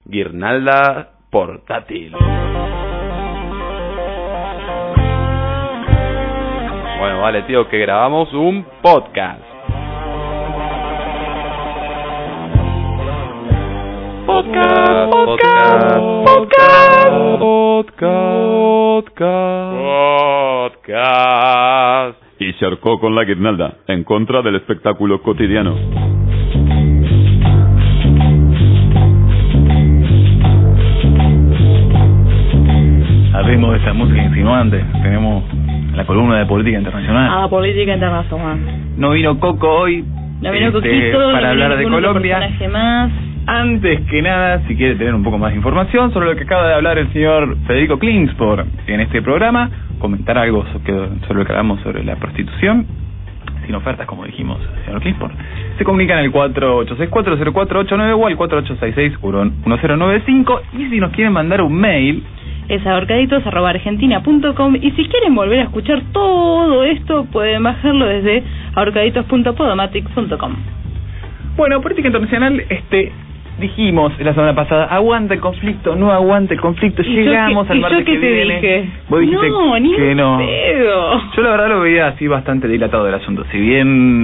Guirnalda portátil. Bueno, vale, tío, que grabamos un podcast. Podcast. Y se ahorcó con la guirnalda, en contra del espectáculo cotidiano. Abrimos esta música insinuante. Tenemos la columna de política internacional. Política internacional. No vino Coco hoy. No vino Coquito, para hablar de Colombia. Más. Antes que nada, si quiere tener un poco más de información sobre lo que acaba de hablar el señor Federico Klingsborg en este programa, comentar algo sobre lo que hablamos sobre la prostitución, sin ofertas, como dijimos, señor Klingsborg, se comunican al 48640489 o al 48661095, y si nos quieren mandar un mail, es ahorcaditos@argentina.com, y si quieren volver a escuchar todo esto, pueden bajarlo desde ahorcaditos.podomatic.com. Bueno, política internacional, dijimos la semana pasada, aguante el conflicto, no aguante el conflicto, llegamos al martes que viene. Dije? Vos dijiste ni que no. pedo. Yo la verdad lo veía así bastante dilatado del asunto. Si bien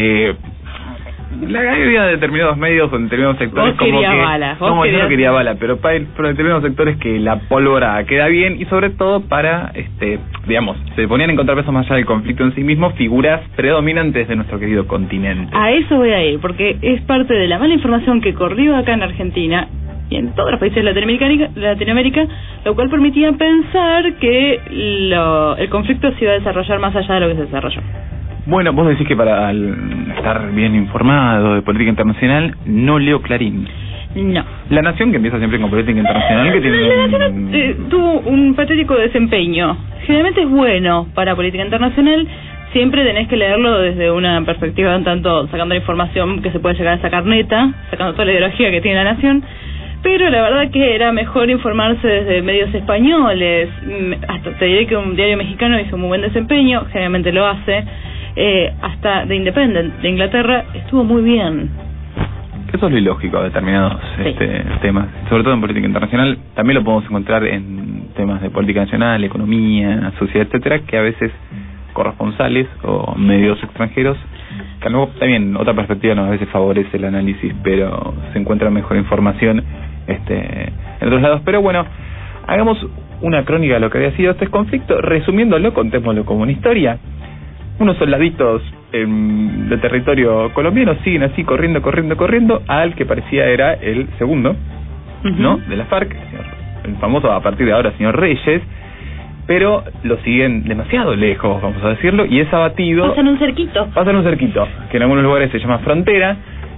la mayoría de determinados medios o en determinados sectores vos como que balas, yo no quería bala, pero para determinados sectores que la pólvora queda bien, y sobre todo para digamos, se ponían en contrapeso más allá del conflicto en sí mismo figuras predominantes de nuestro querido continente. A eso voy a ir, porque es parte de la mala información que corrió acá en Argentina y en todos los países de Latinoamérica, lo cual permitía pensar que el conflicto se iba a desarrollar más allá de lo que se desarrolló. Bueno, vos decís que para estar bien informado de política internacional, no leo Clarín. No. La Nación, que empieza siempre con política internacional, que tiene La Nación tuvo un patético desempeño. Generalmente es bueno para política internacional. Siempre tenés que leerlo desde una perspectiva un tanto sacando la información que se puede llegar a sacar neta, sacando toda la ideología que tiene la Nación. Pero la verdad que era mejor informarse desde medios españoles. Hasta te diré que un diario mexicano hizo un muy buen desempeño, generalmente lo hace. Hasta The Independent de Inglaterra estuvo muy bien. Eso es lo ilógico de determinados temas, sobre todo en política internacional. También lo podemos encontrar en temas de política nacional, economía, sociedad, etcétera, que a veces corresponsales o medios extranjeros, que luego también otra perspectiva a veces favorece el análisis, pero se encuentra mejor información en otros lados. Pero bueno, hagamos una crónica de lo que había sido este conflicto, resumiéndolo, contémoslo como una historia. Unos soldaditos de territorio colombiano siguen así corriendo al que parecía era el segundo, ¿no? De la FARC, el famoso a partir de ahora señor Reyes, pero lo siguen demasiado lejos, vamos a decirlo, y es abatido. Pasan un cerquito, que en algunos lugares se llama frontera.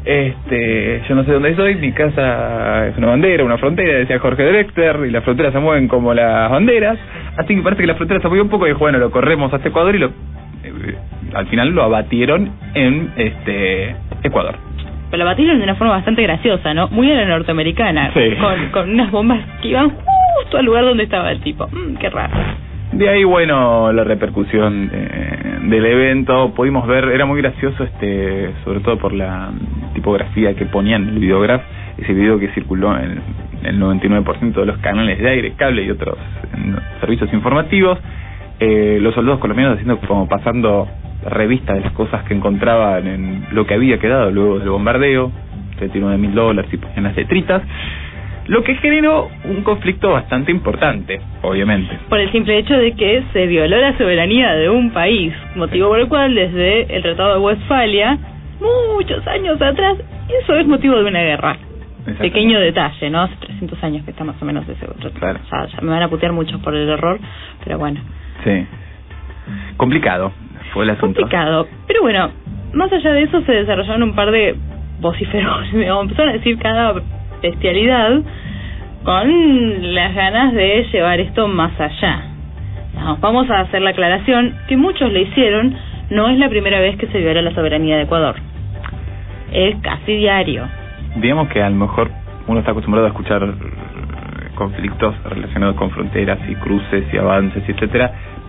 Yo no sé dónde soy, mi casa es una bandera, una frontera, decía Jorge Drexler, y las fronteras se mueven como las banderas, así que parece que la frontera se movió un poco y bueno, lo corremos hasta Ecuador y al final lo abatieron en Ecuador. Pero lo abatieron de una forma bastante graciosa, ¿no? Muy a la norteamericana, sí. con unas bombas que iban justo al lugar donde estaba el tipo. Qué raro. De ahí, bueno, la repercusión del evento, pudimos ver, era muy gracioso, sobre todo por la tipografía que ponían en el videograph, ese video que circuló en el 99% de los canales de aire, cable y otros servicios informativos. Los soldados colombianos haciendo como pasando revista de las cosas que encontraban en lo que había quedado luego del bombardeo, retiro de $1,000 y ponían las letritas, lo que generó un conflicto bastante importante, obviamente. Por el simple hecho de que se violó la soberanía de un país, motivo por el cual desde el Tratado de Westfalia, muchos años atrás, eso es motivo de una guerra. Pequeño detalle, ¿no? Hace 300 años que está más o menos ese otro. Claro. Ya me van a putear muchos por el error, pero bueno. Sí. Complicado fue el asunto. Complicado. Pero bueno, más allá de eso se desarrollaron un par de vociferones, empezaron a decir cada bestialidad con las ganas de llevar esto más allá. No, vamos a hacer la aclaración que muchos le hicieron, no es la primera vez que se viola la soberanía de Ecuador. Es casi diario. Digamos que a lo mejor uno está acostumbrado a escuchar conflictos relacionados con fronteras y cruces y avances, etcétera,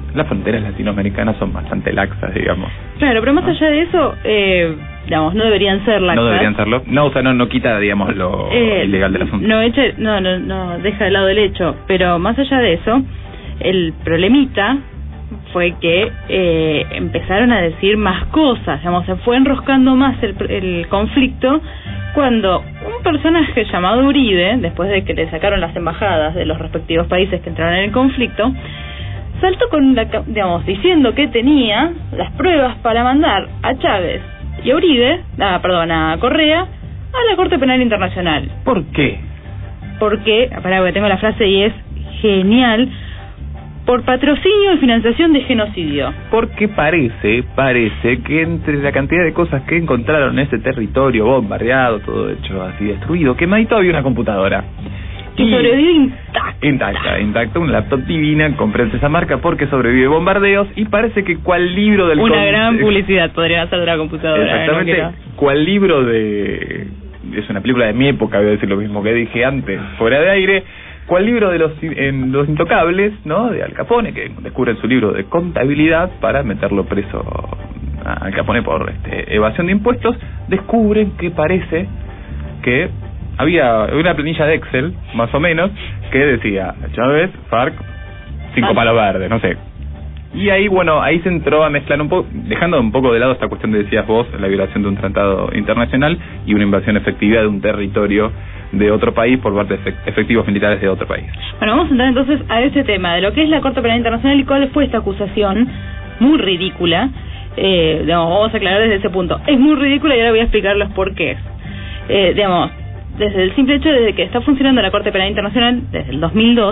las fronteras latinoamericanas son bastante laxas, digamos. Claro, pero más allá de eso, digamos, no deberían ser laxas. No deberían serlo. No, o sea, no quita, digamos, lo ilegal del asunto. No deja de lado el hecho, pero más allá de eso, el problemita fue que empezaron a decir más cosas, digamos, se fue enroscando más el conflicto cuando un personaje llamado Uribe, después de que le sacaron las embajadas de los respectivos países que entraron en el conflicto, saltó con diciendo que tenía las pruebas para mandar a Chávez y a Correa a la Corte Penal Internacional. ¿Por qué? Porque, que tengo la frase y es genial, por patrocinio y financiación de genocidio. Porque parece que entre la cantidad de cosas que encontraron en ese territorio bombardeado, todo hecho así destruido, quemadito, había una computadora. Y sobrevive intacta, un laptop divina, comprense esa marca porque sobrevive bombardeos y parece que cual libro del... Una gran publicidad podría hacer de la computadora. Exactamente, cual libro de... Es una película de mi época, voy a decir lo mismo que dije antes, fuera de aire. ¿Cuál libro de los intocables, ¿no? De Al Capone, que descubren su libro de contabilidad para meterlo preso a Al Capone por evasión de impuestos? Descubren que parece que había una planilla de Excel, más o menos, que decía Chávez, FARC, 5 palos verdes, no sé. Y ahí, bueno, ahí se entró a mezclar un poco, dejando un poco de lado esta cuestión de, decías vos, la violación de un tratado internacional y una invasión efectiva de un territorio de otro país por parte de efectivos militares de otro país. Bueno, vamos a entrar entonces a ese tema de lo que es la Corte Penal Internacional y cuál fue esta acusación muy ridícula. Vamos a aclarar desde ese punto. Es muy ridícula y ahora voy a explicar los porqués. Desde el simple hecho de que está funcionando la Corte Penal Internacional desde el 2002,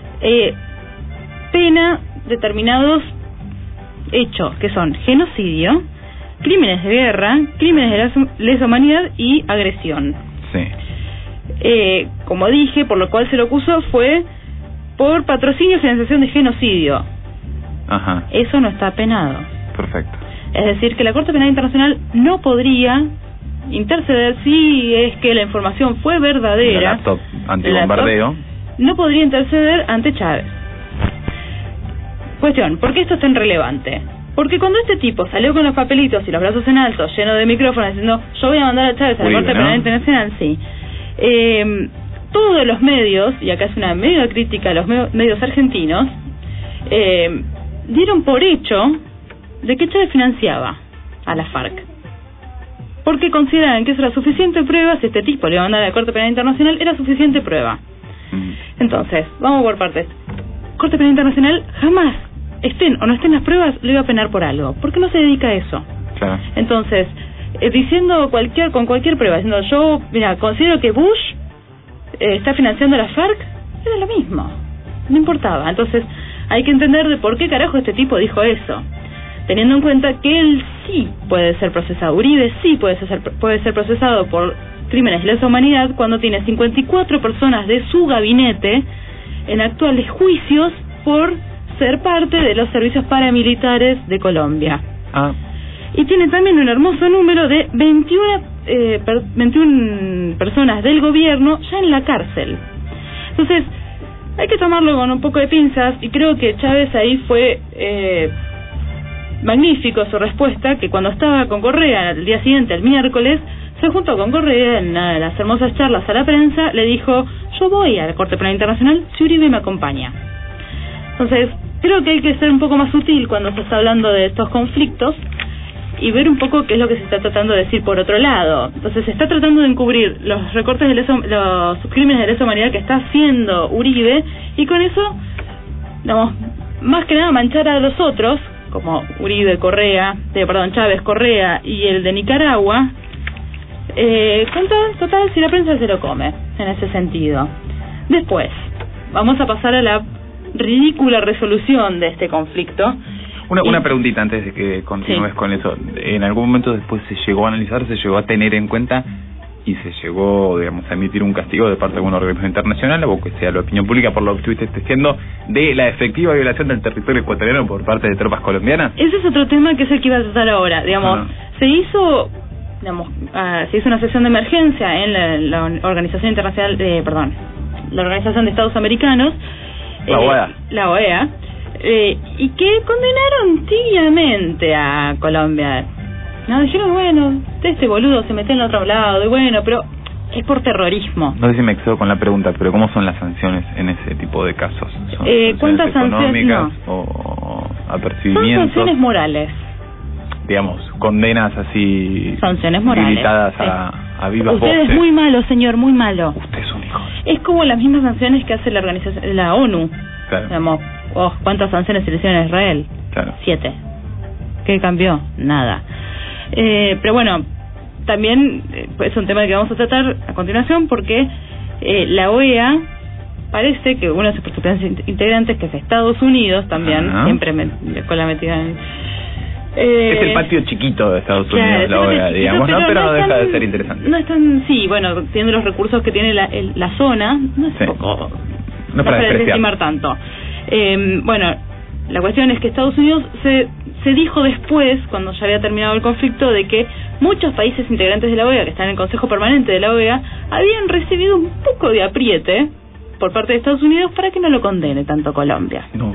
pena determinados hechos que son genocidio, crímenes de guerra, crímenes de lesa humanidad y agresión. Sí. Como dije, por lo cual se lo acusó fue por patrocinio y financiación de genocidio. Ajá. Eso no está penado. Perfecto. Es decir, que la Corte Penal Internacional no podría interceder si es que la información fue verdadera. La laptop antibombardeo. No podría interceder ante Chávez. Cuestión, ¿por qué esto es tan relevante? Porque cuando este tipo salió con los papelitos y los brazos en alto, lleno de micrófonos, diciendo yo voy a mandar a Chávez a la Corte Penal Internacional, sí. Todos los medios, y acá es una mega crítica a los medios argentinos, dieron por hecho de que Chávez financiaba a la FARC. Porque consideraban que eso era suficiente prueba, si este tipo le iba a mandar a la Corte Penal Internacional, era suficiente prueba. Entonces, vamos por partes. Corte Penal Internacional jamás, estén o no estén las pruebas, lo iba a penar por algo. ¿Por qué no se dedica a eso? Claro. Entonces, diciendo con cualquier prueba, diciendo yo, mira, considero que Bush está financiando a la FARC, era lo mismo, no importaba. Entonces, hay que entender de por qué carajo este tipo dijo eso, teniendo en cuenta que él sí puede ser procesado, Uribe sí puede ser procesado por crímenes de lesa humanidad cuando tiene 54 personas de su gabinete en actuales juicios por ser parte de los servicios paramilitares de Colombia. Y tiene también un hermoso número de 21 personas del gobierno ya en la cárcel. Entonces, hay que tomarlo con un poco de pinzas, y creo que Chávez ahí fue magnífico su respuesta, que cuando estaba con Correa el día siguiente, el miércoles, se juntó con Correa en una de las hermosas charlas a la prensa, le dijo, yo voy a la Corte Penal Internacional si Uribe me acompaña. Entonces, creo que hay que ser un poco más sutil cuando se está hablando de estos conflictos y ver un poco qué es lo que se está tratando de decir por otro lado. Entonces, se está tratando de encubrir los recortes de los crímenes de lesa humanidad que está haciendo Uribe, y con eso, digamos, más que nada manchar a los otros, como Uribe, Chávez, Correa y el de Nicaragua, total, si la prensa se lo come, en ese sentido. Después, vamos a pasar a la ridícula resolución de este conflicto. Una preguntita antes de que continúes con eso. ¿En algún momento después se llegó a analizar, se llegó a tener en cuenta y se llegó, digamos, a emitir un castigo de parte de algún organismo internacional o que sea la opinión pública por lo que estuviste testeando de la efectiva violación del territorio ecuatoriano por parte de tropas colombianas? Ese es otro tema que es el que iba a tratar ahora. Digamos, se hizo una sesión de emergencia en la Organización Internacional la Organización de Estados Americanos, la OEA. La OEA, y que condenaron tibiamente a Colombia. No, dijeron, bueno, este boludo se metió en otro lado, y bueno, pero es por terrorismo. No sé si me excedo con la pregunta, pero ¿cómo son las sanciones en ese tipo de casos? ¿Son ¿cuántas sanciones? económicas o apercibimientos? Son sanciones morales. Digamos, condenas así... Sanciones morales. Gritadas sí. a vivas Usted voces. es muy malo, señor, muy malo. Usted es un hijo. Es como las mismas sanciones que hace la organización, la ONU. Claro. Digamos, ¿cuántas sanciones se le hicieron a Israel? Claro. 7. ¿Qué cambió? Nada. Pero bueno, también es un tema que vamos a tratar a continuación porque la OEA parece que uno de sus principales integrantes, que es Estados Unidos también, siempre con la metida en... es el patio chiquito de Estados Unidos, la OEA, digamos, ¿no? Pero no deja de ser interesante. No es tan, sí, bueno, teniendo los recursos que tiene la zona, no es poco... No para desestimar tanto. Bueno, la cuestión es que Estados Unidos se dijo después, cuando ya había terminado el conflicto, de que muchos países integrantes de la OEA, que están en el Consejo Permanente de la OEA, habían recibido un poco de apriete por parte de Estados Unidos para que no lo condene tanto Colombia. No.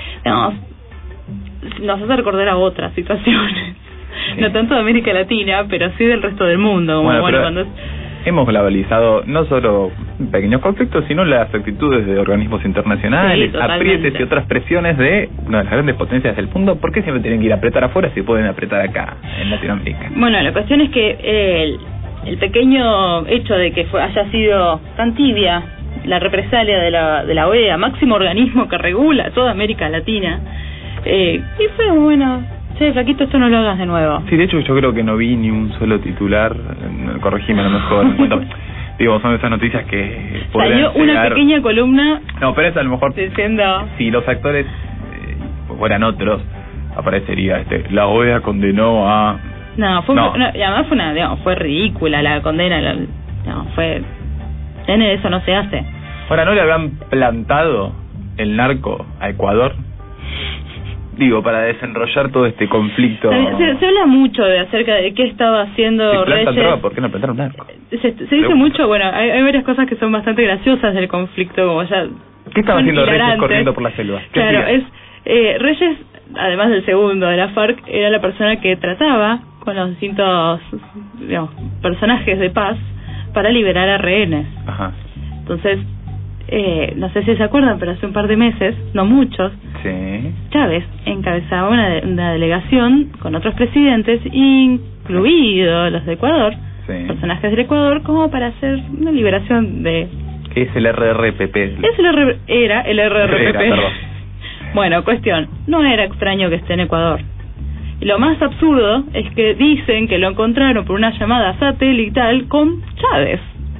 Nos hace recordar a otras situaciones, no tanto de América Latina, pero sí del resto del mundo. Como, cuando hemos globalizado no solo pequeños conflictos, sino las actitudes de organismos internacionales, aprietes y otras presiones de una de las grandes potencias del mundo. ¿Por qué siempre tienen que ir a apretar afuera si pueden apretar acá, en Latinoamérica? Bueno, la cuestión es que el pequeño hecho de que haya sido tan tibia la represalia de la OEA, máximo organismo que regula toda América Latina, y fue bueno, che, flaquito, esto no lo hagas de nuevo. Sí, de hecho yo creo que no vi ni un solo titular, corregime a lo mejor, en cuanto, digo, son esas noticias que salió una pequeña columna. No, pero es a lo mejor diciendo, si los actores fueran otros, aparecería la OEA condenó a... No, y además fue ridícula la condena, fue... eso no se hace. Ahora, ¿no le habían plantado el narco a Ecuador? Digo, para desenrollar todo este conflicto. Se habla mucho acerca de qué estaba haciendo Reyes. Droga, ¿por qué no plantaron narco? Se dice mucho, bueno, hay varias cosas que son bastante graciosas del conflicto, como ya... ¿Qué estaba haciendo Reyes corriendo por la selva? Claro, Reyes, además del segundo de la FARC, era la persona que trataba con los distintos, digamos, personajes de paz para liberar a rehenes. Ajá. Entonces, no sé si se acuerdan, pero hace un par de meses, no muchos, Chávez encabezaba una delegación con otros presidentes, incluidos los de Ecuador, personajes del Ecuador, como para hacer una liberación de... ¿Qué es el RRPP? Era el RRPP. Bueno, cuestión, no era extraño que esté en Ecuador. Y lo más absurdo es que dicen que lo encontraron por una llamada satelital con Chávez.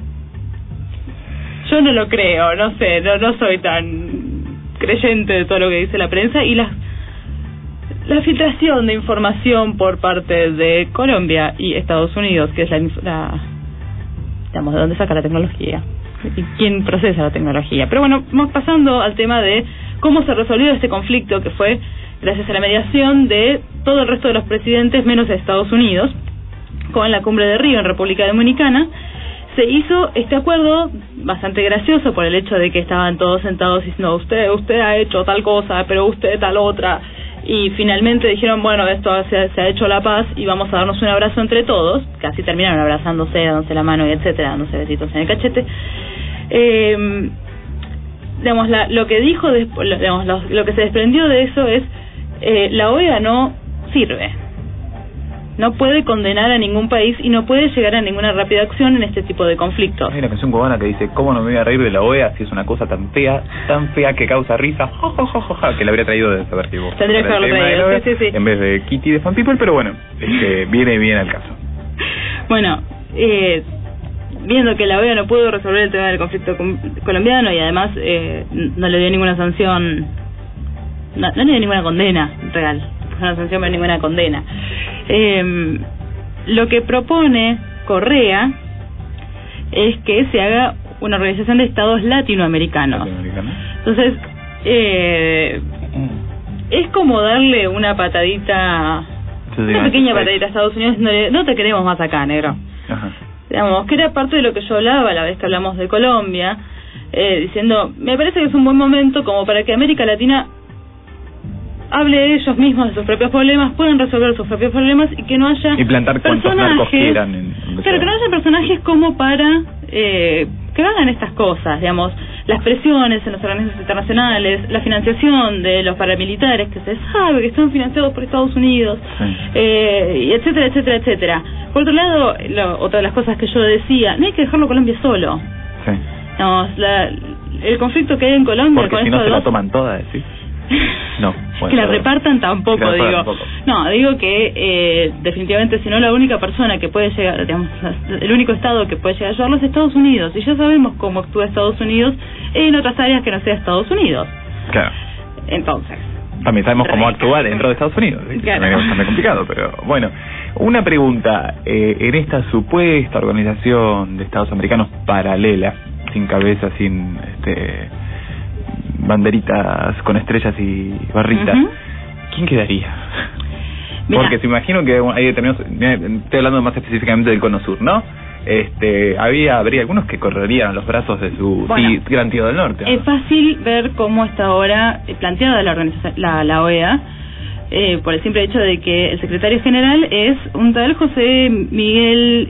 Yo no lo creo, no sé, no soy tan creyente de todo lo que dice la prensa, y la filtración de información por parte de Colombia y Estados Unidos, que es digamos, de dónde saca la tecnología y quién procesa la tecnología. Pero bueno, vamos pasando al tema de cómo se resolvió este conflicto, que fue gracias a la mediación de todo el resto de los presidentes, menos de Estados Unidos, con la cumbre de Río en República Dominicana. Se hizo este acuerdo bastante gracioso por el hecho de que estaban todos sentados diciendo, usted ha hecho tal cosa, pero usted tal otra, y finalmente dijeron, bueno, esto se ha hecho la paz y vamos a darnos un abrazo entre todos. Casi terminaron abrazándose, dándose la mano y etcétera, dándose besitos en el cachete. Digamos, lo que dijo después, digamos, lo que se desprendió de eso es, la OEA no sirve, no puede condenar a ningún país y no puede llegar a ninguna rápida acción en este tipo de conflictos. Hay una canción cubana que dice, ¿cómo no me voy a reír de la OEA si es una cosa tan fea que causa risa? Que la habría traído de saber si vos. Tendría que haberlo traído, sí. En vez de Kitty de Fan People, pero bueno, viene bien al caso. Bueno, viendo que la OEA no pudo resolver el tema del conflicto colombiano y además no le dio ninguna sanción, no le dio ninguna condena real, una sanción pero ninguna condena. Lo que propone Correa es que se haga una organización de estados latinoamericanos. Entonces, es como darle una patadita, una pequeña patadita a Estados Unidos, no te queremos más acá, negro. Ajá. Digamos, que era parte de lo que yo hablaba la vez que hablamos de Colombia, diciendo, me parece que es un buen momento como para que América Latina hable ellos mismos de sus propios problemas, puedan resolver sus propios problemas y que no haya y plantar cuantos narcos quieran claro, que no haya personajes como para que hagan estas cosas, digamos, las presiones en los organismos internacionales, la financiación de los paramilitares que se sabe que están financiados por Estados Unidos, y etcétera, etcétera, etcétera. Por otro lado, otra de las cosas que yo decía, no hay que dejarlo Colombia solo. Sí. No, el conflicto que hay en Colombia... Porque si no se la toman todas, ¿sí? No, bueno, que la repartan tampoco, digo. No, digo que definitivamente, si no, la única persona que puede llegar, digamos, el único estado que puede llegar a ayudarlos es Estados Unidos, y ya sabemos cómo actúa Estados Unidos en otras áreas que no sea Estados Unidos. Claro. Entonces, también sabemos cómo actuar dentro de Estados Unidos, ¿sí? Claro. Es bastante complicado, pero bueno. Una pregunta, en esta supuesta organización de Estados americanos paralela, sin cabeza, sin banderitas con estrellas y barritas, ¿quién quedaría? Mirá. Porque se imagino que hay determinados, estoy hablando más específicamente del Cono Sur, ¿no? Habría algunos que correrían a los brazos de su gran tío del norte, ¿no? Es fácil ver cómo está ahora planteada la organización, la OEA, por el simple hecho de que el secretario general es un tal José Miguel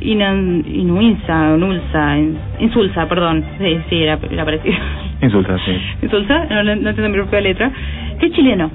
Insulza, perdón, sí, era parecido. Insulza, sí. Insulza, no entiendo mi propia letra, que es chileno.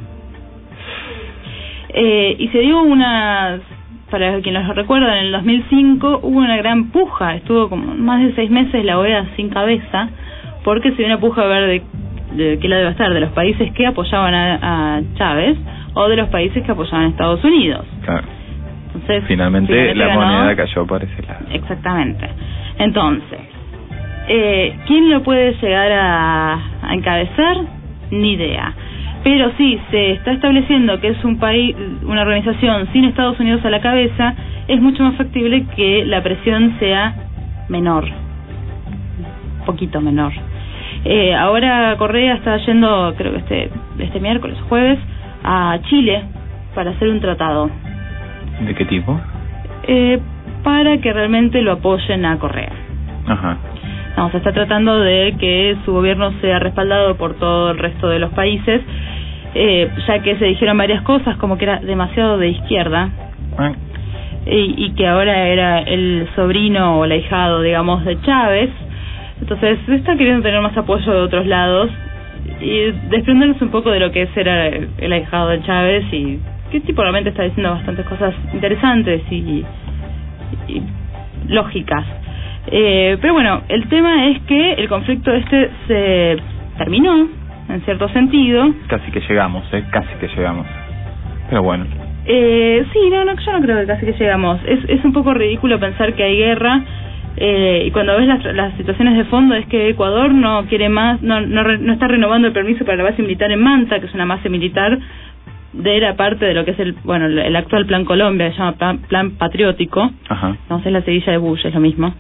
Y se dio para quienes lo recuerdan, en el 2005 hubo una gran puja, estuvo como más de 6 meses la OEA sin cabeza, porque se dio una puja a ver de qué lado iba a estar, de los países que apoyaban a Chávez o de los países que apoyaban a Estados Unidos. Claro. Entonces, finalmente la moneda cayó por ese lado. Exactamente. Entonces, ¿quién lo puede llegar a encabezar? Ni idea. Pero sí, se está estableciendo que es un país, una organización sin Estados Unidos a la cabeza, es mucho más factible que la presión sea menor, un poquito menor. Ahora Correa está yendo, creo que este miércoles, jueves, a Chile para hacer un tratado. ¿De qué tipo? Para que realmente lo apoyen a Correa. Ajá. No, se está tratando de que su gobierno sea respaldado por todo el resto de los países, ya que se dijeron varias cosas, como que era demasiado de izquierda, y que ahora era el sobrino o el ahijado, digamos, de Chávez. Entonces se está queriendo tener más apoyo de otros lados y desprenderse un poco de lo que era el ahijado de Chávez, y que tipo realmente está diciendo bastantes cosas interesantes y lógicas. Pero bueno, el tema es que el conflicto se terminó, en cierto sentido. Casi que llegamos, casi que llegamos. Pero bueno. Sí, yo no creo que casi que llegamos. Es un poco ridículo pensar que hay guerra, y cuando ves las situaciones de fondo es que Ecuador no quiere más, no está renovando el permiso para la base militar en Manta, que es una base militar era parte de lo que es el actual Plan Colombia, se llama Plan Patriótico. Ajá. No sé, la seguilla de Bush, es lo mismo.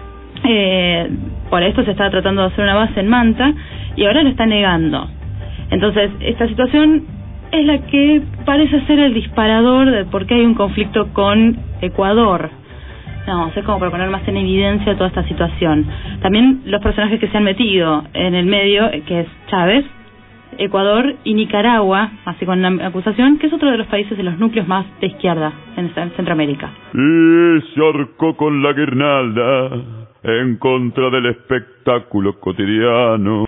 Por esto se estaba tratando de hacer una base en Manta y ahora lo está negando. Entonces, esta situación es la que parece ser el disparador de por qué hay un conflicto con Ecuador. No, es como para poner más en evidencia toda esta situación. También los personajes que se han metido en el medio, que es Chávez, Ecuador y Nicaragua, así con la acusación, que es otro de los países de los núcleos más de izquierda en Centroamérica. Y se ahorcó con la guirnalda en contra del espectáculo cotidiano.